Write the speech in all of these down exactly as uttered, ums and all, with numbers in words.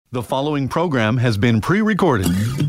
The following program has been pre-recorded.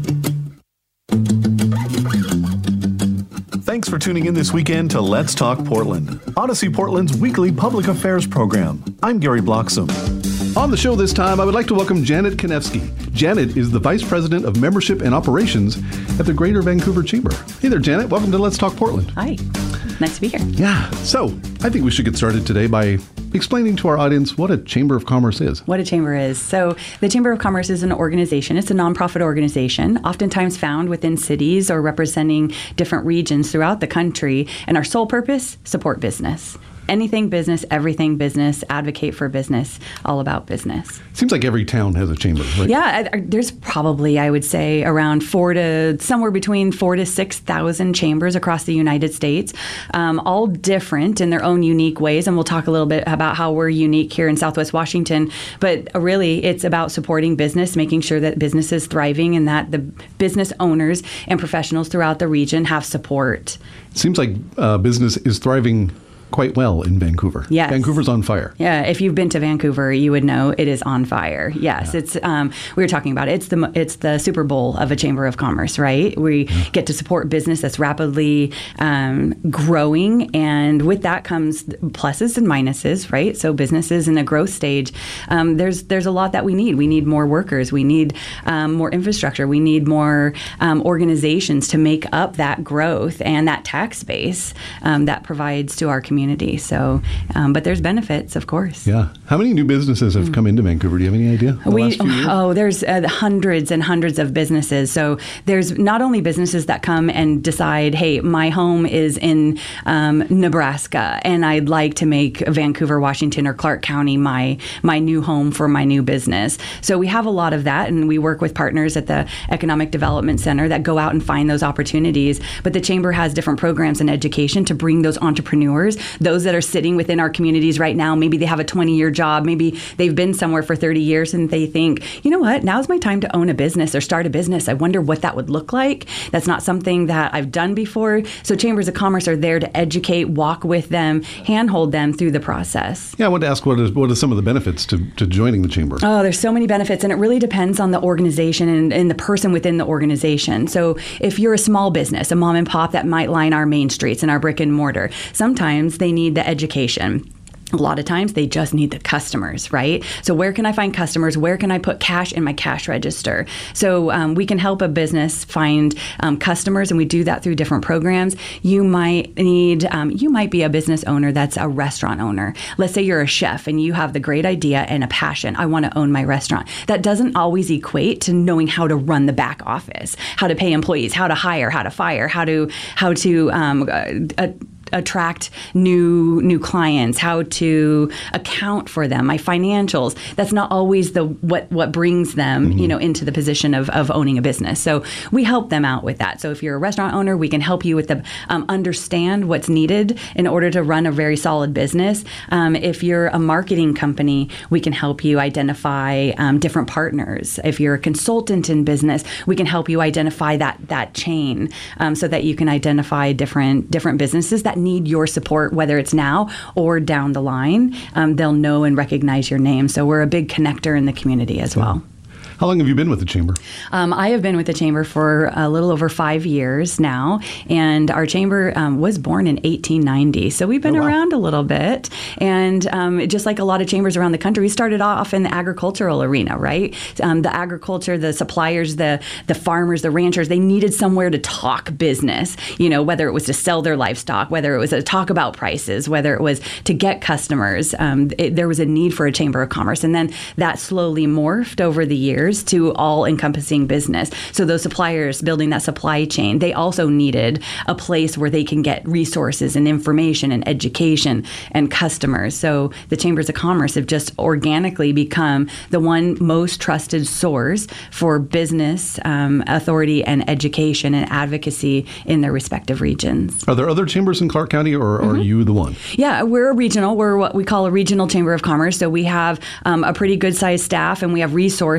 Thanks for tuning in this weekend to Let's Talk Portland, Odyssey Portland's weekly public affairs program. I'm Gary Bloxam. On the show this time, I would like to welcome Janet Konevsky. Janet is the Vice President of Membership and Operations at the Greater Vancouver Chamber. Hey there, Janet. Welcome to Let's Talk Portland. Hi. Nice to be here. Yeah. So I think we should get started today by explaining to our audience what a Chamber of Commerce is. What a chamber is. So the Chamber of Commerce is an organization. It's a nonprofit organization, oftentimes found within cities or representing different regions throughout the country. And our sole purpose, support business. Anything business, everything business, advocate for business, all about business. Seems like every town has a chamber, right? Yeah, I, I, there's probably, I would say, around four to, somewhere between four to six thousand chambers across the United States, um, all different in their own unique ways. And we'll talk a little bit about how we're unique here in Southwest Washington. But really, it's about supporting business, making sure that business is thriving and that the business owners and professionals throughout the region have support. Seems like uh, business is thriving quite well in Vancouver. Yes. Vancouver's on fire. Yeah, if you've been to Vancouver, you would know it is on fire. Yes, yeah. it's. Um, we were talking about it. It's the it's the Super Bowl of a Chamber of Commerce, right? We yeah. get to support business that's rapidly um, growing, and with that comes pluses and minuses, right? So businesses in a growth stage, um, there's there's a lot that we need. We need more workers. We need um, more infrastructure. We need more um, organizations to make up that growth and that tax base um, that provides to our community. Community. So, um, but there's benefits, of course. Yeah. How many new businesses have mm. come into Vancouver? Do you have any idea? The we, last few years? Oh, there's uh, hundreds and hundreds of businesses. So there's not only businesses that come and decide, hey, my home is in um, Nebraska, and I'd like to make Vancouver, Washington, or Clark County my my new home for my new business. So we have a lot of that, and we work with partners at the Economic Development Center that go out and find those opportunities. But the Chamber has different programs and education to bring those entrepreneurs, those that are sitting within our communities right now. Maybe they have a twenty-year job. Maybe they've been somewhere for thirty years and they think, you know what, now's my time to own a business or start a business. I wonder what that would look like. That's not something that I've done before. So Chambers of Commerce are there to educate, walk with them, handhold them through the process. Yeah, I wanted to ask what is what are some of the benefits to, to joining the Chamber? Oh, there's so many benefits, and it really depends on the organization and, and the person within the organization. So if you're a small business, a mom and pop that might line our main streets and our brick and mortar, sometimes they need the education. A lot of times they just need the customers, right? So where can I find customers? Where can I put cash in my cash register? So um, we can help a business find um, customers, and we do that through different programs. You might need, um, you might be a business owner that's a restaurant owner. Let's say you're a chef and you have the great idea and a passion. I want to own my restaurant. That doesn't always equate to knowing how to run the back office, how to pay employees, how to hire, how to fire, how to how to um, uh, attract new new clients, how to account for them, my financials. That's not always the what what brings them, mm-hmm. you know, into the position of, of owning a business. So we help them out with that. So if you're a restaurant owner, we can help you with the um, understand what's needed in order to run a very solid business. Um, if you're a marketing company, we can help you identify um, different partners. If you're a consultant in business, we can help you identify that that chain um, so that you can identify different different businesses that need your support, whether it's now or down the line. Um, they'll know and recognize your name. So we're a big connector in the community as well. How long have you been with the Chamber? Um, I have been with the Chamber for a little over five years now, and our Chamber um, was born in eighteen ninety. So we've been oh, wow. around a little bit, and um, just like a lot of chambers around the country, we started off in the agricultural arena, right? Um, the agriculture, the suppliers, the the farmers, the ranchers, they needed somewhere to talk business, you know, whether it was to sell their livestock, whether it was to talk about prices, whether it was to get customers. Um, it, there was a need for a Chamber of Commerce, and then that slowly morphed over the years to all-encompassing business. So those suppliers building that supply chain, they also needed a place where they can get resources and information and education and customers. So the Chambers of Commerce have just organically become the one most trusted source for business um, authority and education and advocacy in their respective regions. Are there other chambers in Clark County, or mm-hmm. are you the one? Yeah, we're a regional. We're what we call a regional Chamber of Commerce. So we have um, a pretty good-sized staff, and we have resources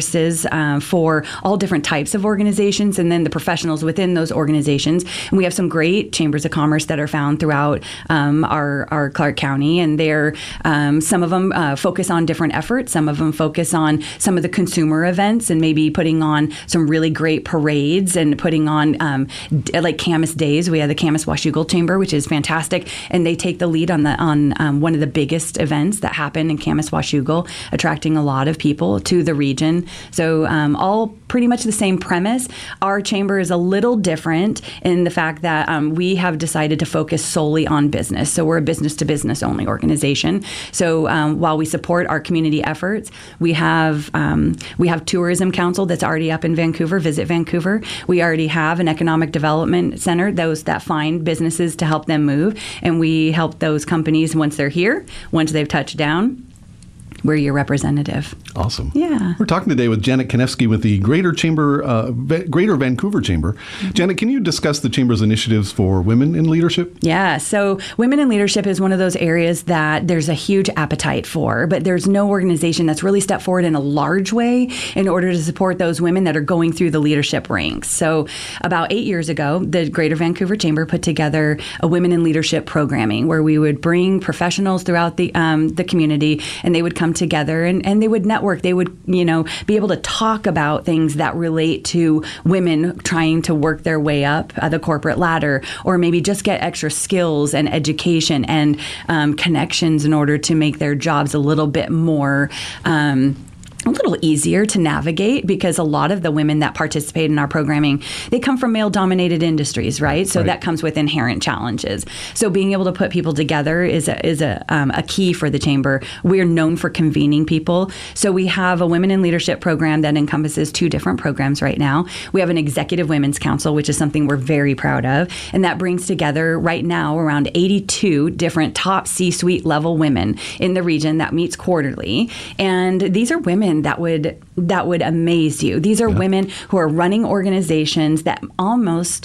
programs uh, for all different types of organizations and then the professionals within those organizations. And we have some great chambers of commerce that are found throughout um, our, our Clark County, and they're um, some of them uh, focus on different efforts. Some of them focus on some of the consumer events and maybe putting on some really great parades and putting on um, d- like Camas Days. We have the Camas Washougal Chamber, which is fantastic, and they take the lead on the on um, one of the biggest events that happen in Camas Washougal, attracting a lot of people to the region. So um, all pretty much the same premise. Our chamber is a little different in the fact that um, we have decided to focus solely on business. So we're a business-to-business only organization. So um, while we support our community efforts, we have um, we have Tourism Council that's already up in Vancouver, Visit Vancouver. We already have an Economic Development Center, those that find businesses to help them move, and we help those companies once they're here, once they've touched down. We're your representative. Awesome. Yeah. We're talking today with Janet Konefsky with the Greater Chamber, uh, Va- Greater Vancouver Chamber. Mm-hmm. Janet, can you discuss the Chamber's initiatives for women in leadership? Yeah. So women in leadership is one of those areas that there's a huge appetite for, but there's no organization that's really stepped forward in a large way in order to support those women that are going through the leadership ranks. So about eight years ago, the Greater Vancouver Chamber put together a Women in Leadership programming where we would bring professionals throughout the um, the community, and they would come together and, and they would network. They would, you know, be able to talk about things that relate to women trying to work their way up uh, the corporate ladder, or maybe just get extra skills and education and um, connections in order to make their jobs a little bit more um, a little easier to navigate, because a lot of the women that participate in our programming, they come from male-dominated industries, right? So right. that comes with inherent challenges. So being able to put people together is a, is a, um, a key for the Chamber. We're known for convening people. So we have a Women in Leadership program that encompasses two different programs right now. We have an Executive Women's Council, which is something we're very proud of, and that brings together right now around eighty-two different top C-suite level women in the region that meets quarterly. And these are women that would that would amaze you. These are yeah. women who are running organizations that almost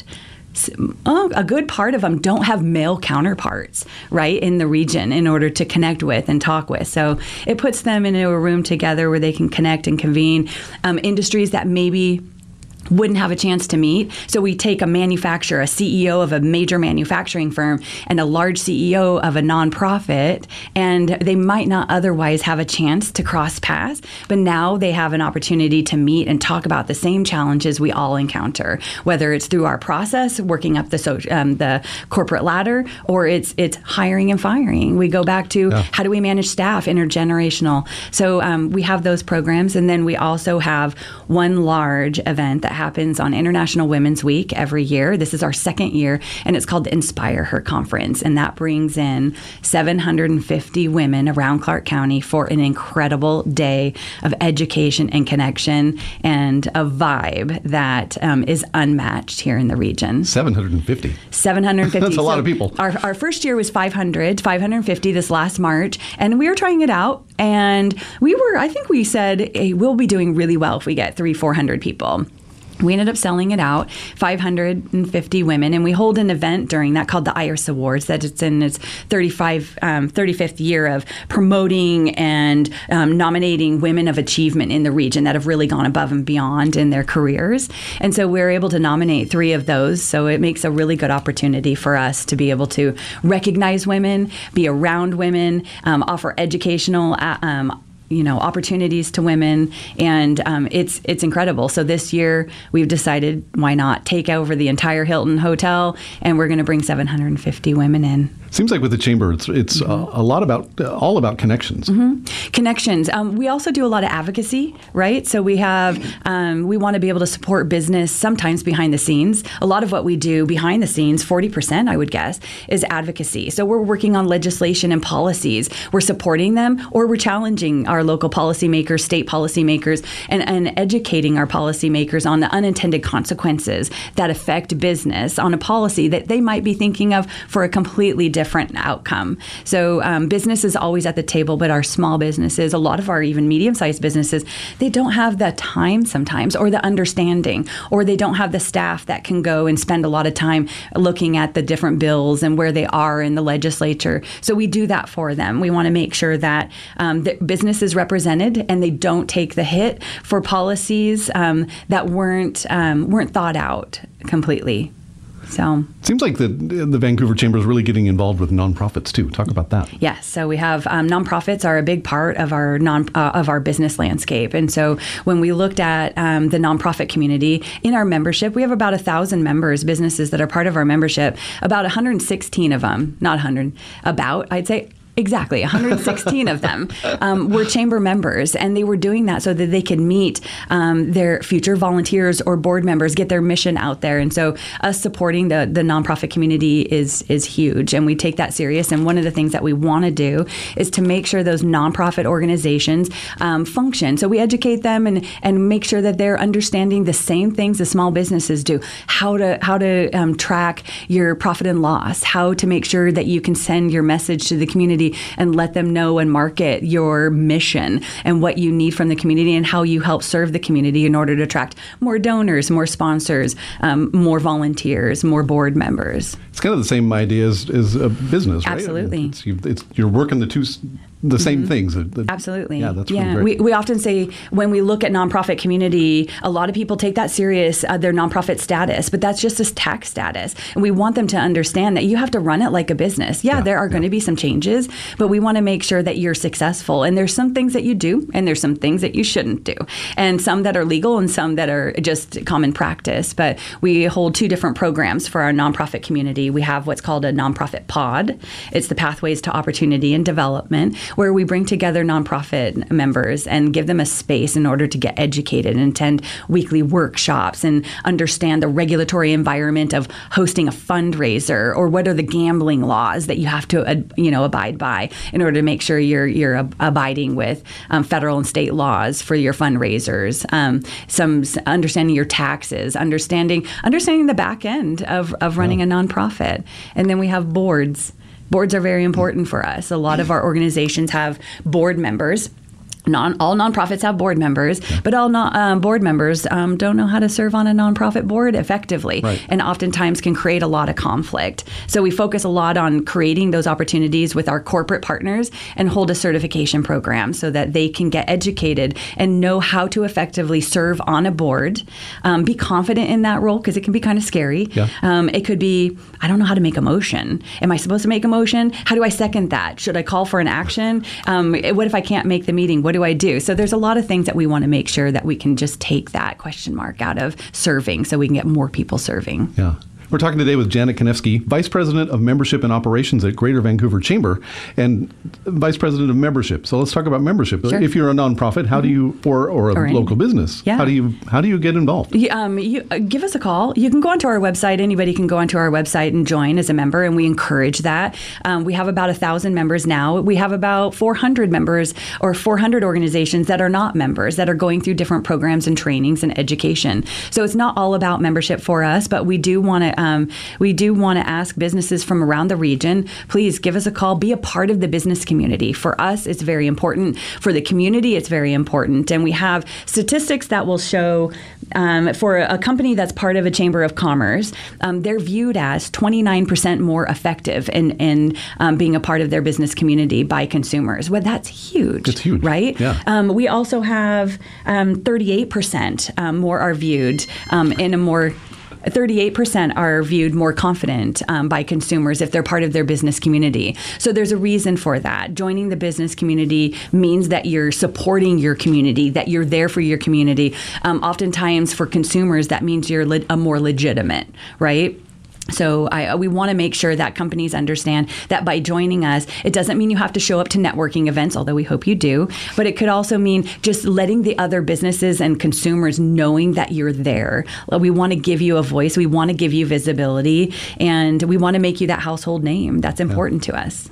oh, a good part of them don't have male counterparts, right, in the region in order to connect with and talk with. So it puts them into a room together where they can connect and convene um, industries that maybe wouldn't have a chance to meet. So we take a manufacturer, a C E O of a major manufacturing firm, and a large C E O of a nonprofit, and they might not otherwise have a chance to cross paths, but now they have an opportunity to meet and talk about the same challenges we all encounter, whether it's through our process, working up the social, um, the corporate ladder, or it's it's hiring and firing. We go back to yeah. how do we manage staff, intergenerational. So um, we have those programs, and then we also have one large event that happens on International Women's Week every year. This is our second year, and it's called the Inspire Her Conference, and that brings in seven hundred fifty women around Clark County for an incredible day of education and connection and a vibe that um, is unmatched here in the region. seven hundred fifty. seven hundred fifty. That's a lot so of people. Our, our first year was five hundred, five hundred fifty this last March, and we were trying it out, and we were, I think we said, hey, we'll be doing really well if we get three, four hundred people. We ended up selling it out, five hundred fifty women, and we hold an event during that called the Iris Awards. That it's in its thirty-five, um, thirty-fifth year of promoting and um, nominating women of achievement in the region that have really gone above and beyond in their careers. And so we're able to nominate three of those. So it makes a really good opportunity for us to be able to recognize women, be around women, um, offer educational uh, um you know, opportunities to women, and um, it's it's incredible. So this year we've decided why not take over the entire Hilton Hotel, and we're going to bring seven hundred fifty women in. Seems like with the Chamber, it's it's mm-hmm. uh, a lot about uh, all about connections. Mm-hmm. Connections. Um, we also do a lot of advocacy, right? So we have um, we want to be able to support business sometimes behind the scenes. A lot of what we do behind the scenes, forty percent, I would guess, is advocacy. So we're working on legislation and policies. We're supporting them, or we're challenging our local policymakers, state policymakers, and, and educating our policymakers on the unintended consequences that affect business on a policy that they might be thinking of for a completely different different outcome. So um, business is always at the table, but our small businesses, a lot of our even medium-sized businesses, they don't have the time sometimes or the understanding, or they don't have the staff that can go and spend a lot of time looking at the different bills and where they are in the legislature. So we do that for them. We want to make sure that um, the business is represented and they don't take the hit for policies um, that weren't um, weren't thought out completely. So seems like the the Vancouver Chamber is really getting involved with nonprofits too. Talk about that. Yes, so we have um, nonprofits are a big part of our non uh, of our business landscape, and so when we looked at um, the nonprofit community in our membership, we have about a thousand members, businesses that are part of our membership. About one hundred sixteen of them, not one hundred, about I'd say. Exactly. one hundred sixteen of them um, were chamber members, and they were doing that so that they could meet um, their future volunteers or board members, get their mission out there. And so us supporting the, the nonprofit community is is huge, and we take that serious. And one of the things that we want to do is to make sure those nonprofit organizations um, function. So we educate them and, and make sure that they're understanding the same things the small businesses do, how to, how to um, track your profit and loss, how to make sure that you can send your message to the community and let them know and market your mission and what you need from the community and how you help serve the community in order to attract more donors, more sponsors, um, more volunteers, more board members. It's kind of the same idea as, as a business, right? Absolutely. It's, it's, you're working the two the same mm-hmm. things. The, Absolutely. Yeah, that's yeah. really great. We, we often say when we look at nonprofit community, a lot of people take that serious, uh, their nonprofit status, but that's just a tax status. And we want them to understand that you have to run it like a business. Yeah, yeah there are yeah. going to be some changes, but we want to make sure that you're successful. And there's some things that you do, and there's some things that you shouldn't do. And some that are legal and some that are just common practice. But we hold two different programs for our nonprofit community. We have what's called a nonprofit pod. It's the Pathways to Opportunity and Development, where we bring together nonprofit members and give them a space in order to get educated and attend weekly workshops and understand the regulatory environment of hosting a fundraiser, or what are the gambling laws that you have to, uh, you know, abide by in order to make sure you're you're ab- abiding with um, federal and state laws for your fundraisers. Um, some s- understanding your taxes, understanding understanding the back end of of running yeah. a nonprofit, and then we have boards. Boards are very important for us. A lot of our organizations have board members. Non, all nonprofits have board members, yeah. but all non, um, board members um, don't know how to serve on a nonprofit board effectively, right. and oftentimes can create a lot of conflict. So we focus a lot on creating those opportunities with our corporate partners and hold a certification program so that they can get educated and know how to effectively serve on a board, um, be confident in that role, because it can be kind of scary. Yeah. Um, it could be, I don't know how to make a motion. Am I supposed to make a motion? How do I second that? Should I call for an action? Um, what if I can't make the meeting? What do I do? So there's a lot of things that we want to make sure that we can just take that question mark out of serving so we can get more people serving. Yeah. We're talking today with Janet Konevsky, Vice President of Membership and Operations at Greater Vancouver Chamber and Vice President of Membership. So let's talk about membership. Sure. If you're a nonprofit, how do you, or, or a or local business, yeah. how do you how do you get involved? You, um, you uh, give us a call. You can go onto our website. Anybody can go onto our website and join as a member, and we encourage that. Um, we have about a thousand members now. We have about four hundred members or four hundred organizations that are not members, that are going through different programs and trainings and education. So it's not all about membership for us, but we do want to um, we do want to ask businesses from around the region, please give us a call, be a part of the business community. For us, it's very important. For the community, it's very important. And we have statistics that will show um, for a company that's part of a Chamber of Commerce, um, they're viewed as twenty-nine percent more effective in, in um, being a part of their business community by consumers. Well, that's huge. It's huge. Right? Yeah. Um, we also have um, thirty-eight percent um, more are viewed um, in a more thirty-eight percent are viewed more confident um, by consumers if they're part of their business community. So there's a reason for that. Joining the business community means that you're supporting your community, that you're there for your community. Um, oftentimes for consumers, that means you're le- a more legitimate, right? So I, we want to make sure that companies understand that by joining us, it doesn't mean you have to show up to networking events, although we hope you do, but it could also mean just letting the other businesses and consumers knowing that you're there. We want to give you a voice. We want to give you visibility, and we want to make you that household name. That's important yeah. to us.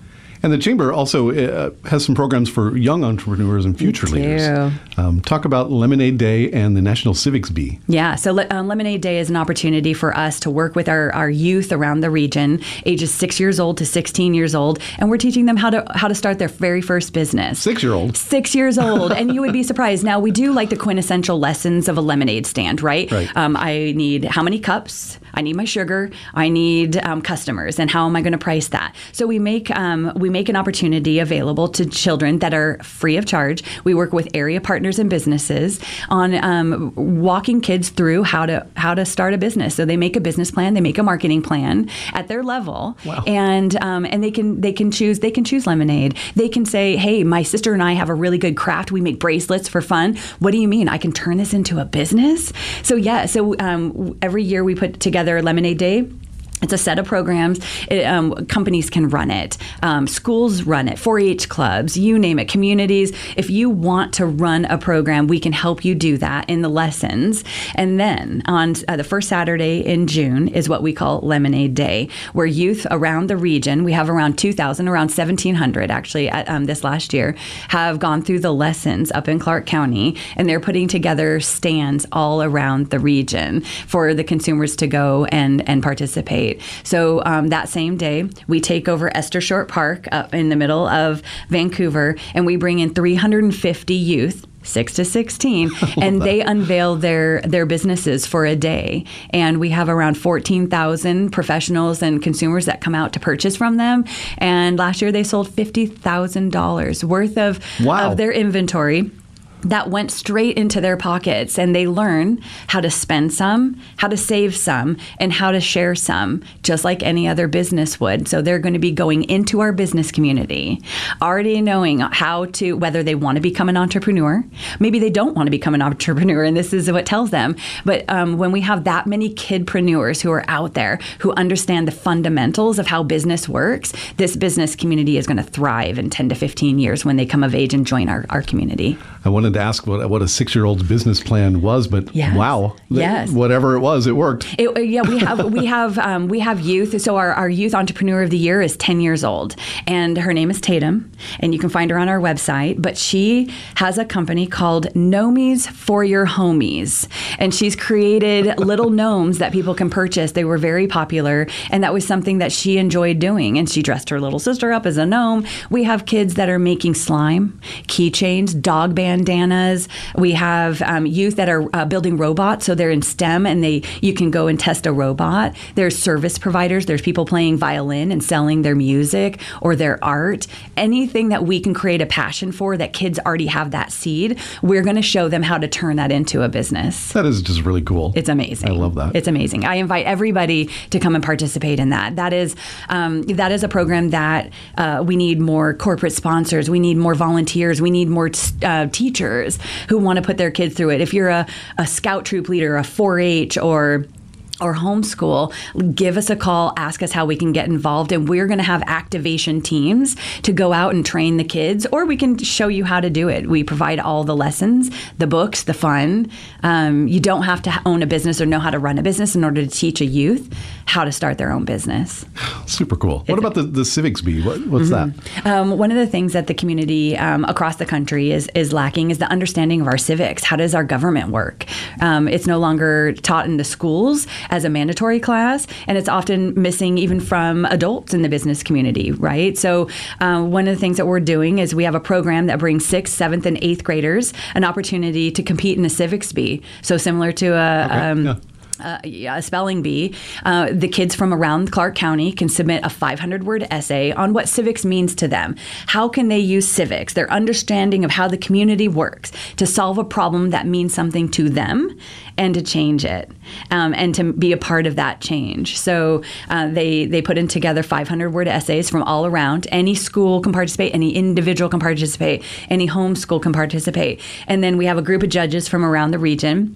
And the Chamber also uh, has some programs for young entrepreneurs and future leaders. Um, talk about Lemonade Day and the National Civics Bee. Yeah, so uh, Lemonade Day is an opportunity for us to work with our, our youth around the region, ages six years old to sixteen years old, and we're teaching them how to how to start their very first business. Six-year-old. Six years old, and you would be surprised. Now, we do like the quintessential lessons of a lemonade stand, right? Right. Um, I need how many cups? I need my sugar. I need um, customers, and how am I going to price that? So we make um, we make an opportunity available to children that are free of charge. We work with area partners and businesses on um, walking kids through how to how to start a business. So they make a business plan, they make a marketing plan at their level, wow. and um, and they can they can choose they can choose Lemonade. They can say, hey, my sister and I have a really good craft. We make bracelets for fun. What do you mean? I can turn this into a business? So yeah. So um, every year we put together Lemonade Day. It's a set of programs. It, um, companies can run it. Um, schools run it. four H clubs, you name it, communities. If you want to run a program, we can help you do that in the lessons. And then on uh, the first Saturday in June is what we call Lemonade Day, where youth around the region, we have around two thousand, around seventeen hundred actually at, um, this last year, have gone through the lessons up in Clark County, and they're putting together stands all around the region for the consumers to go and, and participate. So um, that same day, we take over Esther Short Park up in the middle of Vancouver, and we bring in three hundred fifty youth, six to sixteen, and they unveil their, their businesses for a day. And we have around fourteen thousand professionals and consumers that come out to purchase from them. And last year, they sold fifty thousand dollars worth of, wow. of their inventory. That went straight into their pockets, and they learn how to spend some, how to save some, and how to share some, just like any other business would. So they're going to be going into our business community, already knowing how to, whether they want to become an entrepreneur, maybe they don't want to become an entrepreneur, and this is what tells them. But um, when we have that many kidpreneurs who are out there, who understand the fundamentals of how business works, this business community is going to thrive in ten to fifteen years when they come of age and join our, our community. I wanted to ask what, what a six-year-old's business plan was, but yes. wow, yes. whatever it was, it worked. It, yeah, we have we have um, we have youth. So our, our youth entrepreneur of the year is ten years old, and her name is Tatum, and you can find her on our website. But she has a company called Gnomies for Your Homies, and she's created little gnomes that people can purchase. They were very popular, and that was something that she enjoyed doing. And she dressed her little sister up as a gnome. We have kids that are making slime, keychains, dog bandanas. We have um, youth that are uh, building robots, so they're in STEM, and they you can go and test a robot. There's service providers. There's people playing violin and selling their music or their art. Anything that we can create a passion for, that kids already have that seed, we're going to show them how to turn that into a business. That is just really cool. It's amazing. I love that. It's amazing. I invite everybody to come and participate in that. That is um, that is a program that uh, we need more corporate sponsors. We need more volunteers. We need more t- uh, teachers who want to put their kids through it. If you're a, a scout troop leader, a four H, or or homeschool, give us a call, ask us how we can get involved, and we're going to have activation teams to go out and train the kids, or we can show you how to do it. We provide all the lessons, the books, the fun. Um, you don't have to own a business or know how to run a business in order to teach a youth how to start their own business. Super cool. What about the, the Civics Bee? What, what's mm-hmm. that? Um, one of the things that the community um, across the country is is lacking is the understanding of our civics. How does our government work? Um, it's no longer taught in the schools as a mandatory class, and it's often missing even from adults in the business community, right? So um, one of the things that we're doing is we have a program that brings sixth, seventh, and eighth graders an opportunity to compete in a civics bee. So similar to a... Okay. Um, yeah. Uh, yeah, a spelling bee. Uh, the kids from around Clark County can submit a five hundred word essay on what civics means to them. How can they use civics, their understanding of how the community works, to solve a problem that means something to them and to change it, um, and to be a part of that change. So uh, they, they put in together five hundred word essays from all around. Any school can participate, any individual can participate, any homeschool can participate. And then we have a group of judges from around the region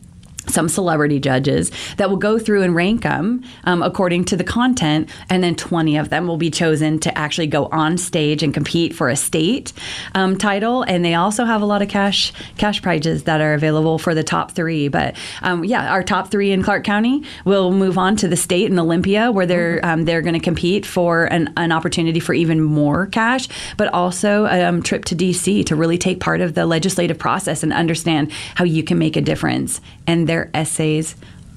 some celebrity judges that will go through and rank them um, according to the content, and then twenty of them will be chosen to actually go on stage and compete for a state um, title. And they also have a lot of cash cash prizes that are available for the top three. But um, yeah, our top three in Clark County will move on to the state in Olympia, where they're um, they're going to compete for an, an opportunity for even more cash, but also a um, trip to D C to really take part of the legislative process and understand how you can make a difference. And their essays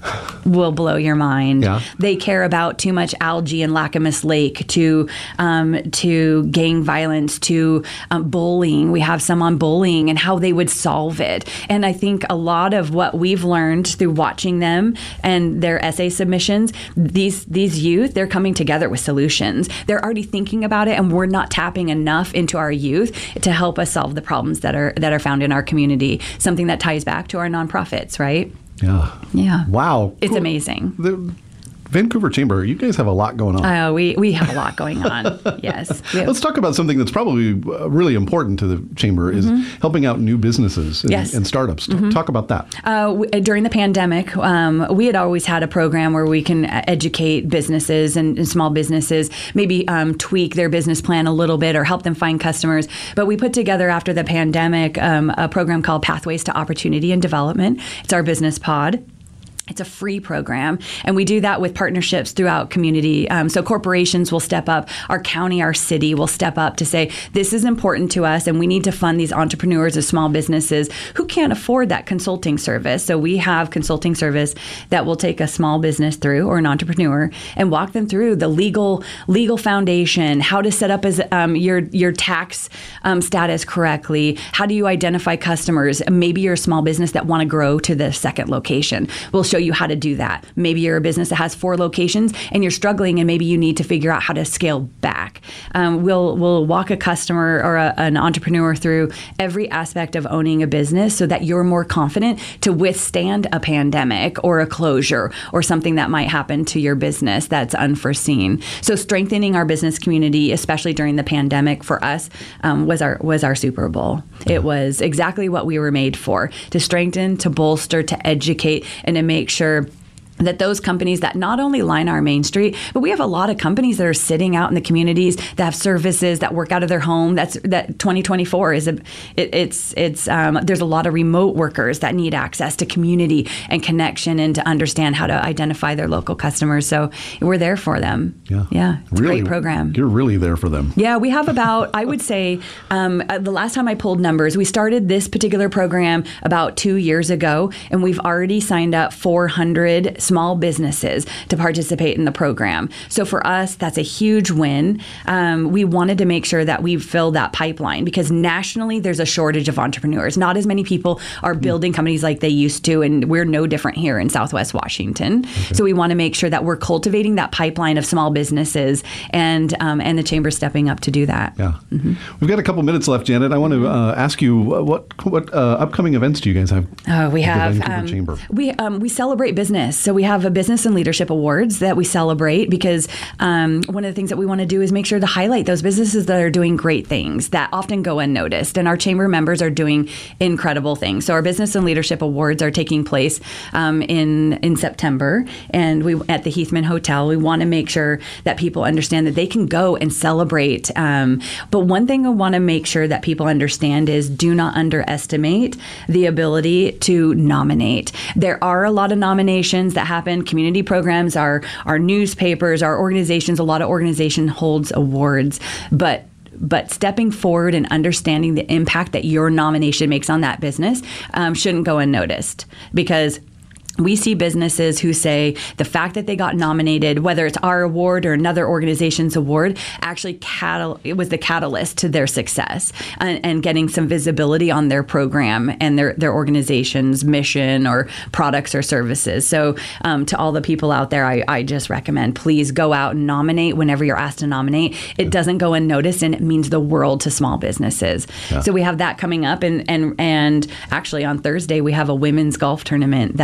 will blow your mind. Yeah. They care about too much algae in Lacamas Lake, to um, to gang violence, to um, bullying. We have some on bullying and how they would solve it. And I think a lot of what we've learned through watching them and their essay submissions, these these youth, they're coming together with solutions. They're already thinking about it, and we're not tapping enough into our youth to help us solve the problems that are that are found in our community. Something that ties back to our nonprofits, right? Yeah. Yeah. Wow. It's cool. Amazing. The Vancouver Chamber, you guys have a lot going on. Uh, we, we have a lot going on. Yes. Let's talk about something that's probably really important to the Chamber is mm-hmm. helping out new businesses and, yes. and startups. Mm-hmm. Talk about that. Uh, w- during the pandemic, um, we had always had a program where we can educate businesses and, and small businesses, maybe um, tweak their business plan a little bit or help them find customers. But we put together after the pandemic um, a program called Pathways to Opportunity and Development. It's our business pod. It's a free program, and we do that with partnerships throughout community. Um, so corporations will step up, our county, our city will step up to say, this is important to us, and we need to fund these entrepreneurs or small businesses who can't afford that consulting service. So we have consulting service that will take a small business through, or an entrepreneur, and walk them through the legal legal foundation, how to set up as um, your your tax um, status correctly, how do you identify customers. Maybe you're a small business that want to grow to the second location. We'll show you how to do that. Maybe you're a business that has four locations and you're struggling, and maybe you need to figure out how to scale back. Um, we'll we'll walk a customer or a, an entrepreneur through every aspect of owning a business so that you're more confident to withstand a pandemic or a closure or something that might happen to your business that's unforeseen. So strengthening our business community, especially during the pandemic, for us um, was our was our Super Bowl. It was exactly what we were made for: to strengthen, to bolster, to educate, and to make sure that those companies that not only line our main street, but we have a lot of companies that are sitting out in the communities that have services that work out of their home. That's that twenty twenty-four is a it, it's it's um, there's a lot of remote workers that need access to community and connection and to understand how to identify their local customers. So we're there for them. Yeah, yeah, it's really, a great program. You're really there for them. Yeah, we have about I would say um, the last time I pulled numbers, we started this particular program about two years ago, and we've already signed up four hundred small businesses to participate in the program. So for us, that's a huge win. Um, we wanted to make sure that we fill that pipeline, because nationally there's a shortage of entrepreneurs. Not as many people are building companies like they used to, and we're no different here in Southwest Washington. Okay. So we want to make sure that we're cultivating that pipeline of small businesses, and um, and the Chamber stepping up to do that. Yeah, mm-hmm. We've got a couple minutes left, Janet. I want to uh, ask you what what uh, upcoming events do you guys have? Oh, we have the Vancouver um, Chamber. We um, we celebrate business. So we have a Business and Leadership Awards that we celebrate, because um, one of the things that we want to do is make sure to highlight those businesses that are doing great things that often go unnoticed. And our Chamber members are doing incredible things. So our Business and Leadership Awards are taking place um, in in September, and we at the Heathman Hotel. We want to make sure that people understand that they can go and celebrate. Um, but one thing I want to make sure that people understand is, do not underestimate the ability to nominate. There are a lot of nominations that happen. Community programs, our our newspapers, our organizations, a lot of organization holds awards, but But stepping forward and understanding the impact that your nomination makes on that business um, shouldn't go unnoticed, because we see businesses who say the fact that they got nominated, whether it's our award or another organization's award, actually catal- it was the catalyst to their success and, and getting some visibility on their program and their, their organization's mission or products or services. So um, to all the people out there, I, I just recommend, please go out and nominate whenever you're asked to nominate. It doesn't go unnoticed, and it means the world to small businesses. Yeah. So we have that coming up. And, and, and actually on Thursday, we have a women's golf tournament that's Um,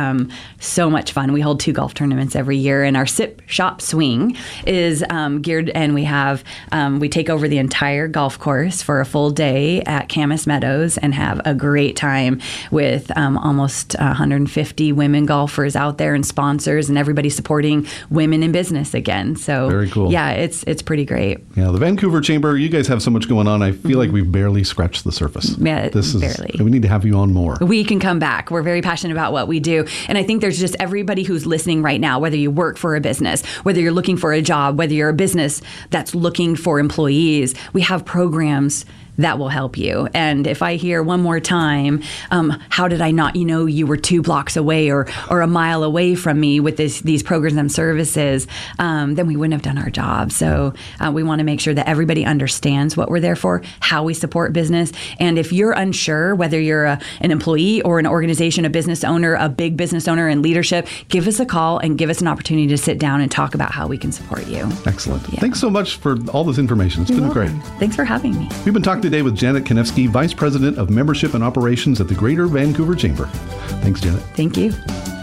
um, so much fun. We hold two golf tournaments every year, and our Sip Shop Swing is um, geared, and we have um, we take over the entire golf course for a full day at Camas Meadows and have a great time with um, almost one hundred fifty women golfers out there and sponsors, and everybody supporting women in business again. So very cool. Yeah, it's it's pretty great. Yeah, the Vancouver Chamber, you guys have so much going on. I feel mm-hmm. like we've barely scratched the surface. Yeah, this is, barely. We need to have you on more. We can come back. We're very passionate about what we do. And I think there's just everybody who's listening right now, whether you work for a business, whether you're looking for a job, whether you're a business that's looking for employees, we have programs that will help you. And if I hear one more time, um, how did I not, you know, you were two blocks away or or a mile away from me with this, these programs and services, um, then we wouldn't have done our job. So uh, we want to make sure that everybody understands what we're there for, how we support business. And if you're unsure, whether you're a, an employee or an organization, a business owner, a big business owner in leadership, give us a call and give us an opportunity to sit down and talk about how we can support you. Excellent. Yeah. Thanks so much for all this information. It's You're been welcome. great. Thanks for having me. We've been talking today with Janet Konevsky, Vice President of Membership and Operations at the Greater Vancouver Chamber. Thanks, Janet. Thank you.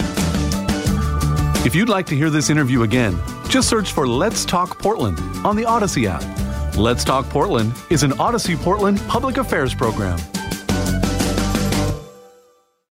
If you'd like to hear this interview again, just search for Let's Talk Portland on the Odyssey app. Let's Talk Portland is an Odyssey Portland public affairs program.